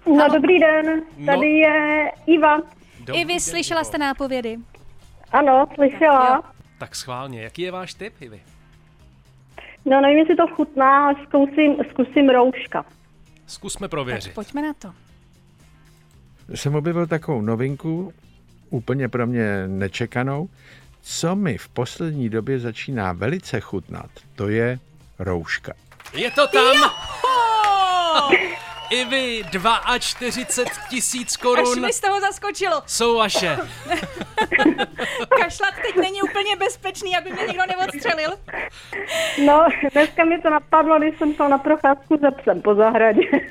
No, dobrý den, tady je Iva. Ivy, slyšela jste nápovědy? Ano, slyšela. Tak schválně, jaký je váš tip, Ivy? No, nevím, jestli to chutná, ale zkusím rouška. Zkusme prověřit. Tak pojďme na to. Jsem objevil takovou novinku, úplně pro mě nečekanou, co mi v poslední době začíná velice chutnat. To je rouška. Je to tam! Ivy, 42 000 korun. Až mi z toho zaskočilo. Jsou vaše. Kašlat teď není úplně bezpečný, aby mě někdo neodstřelil. No, dneska mi to napadlo, když jsem šel na procházku se psem po zahradě.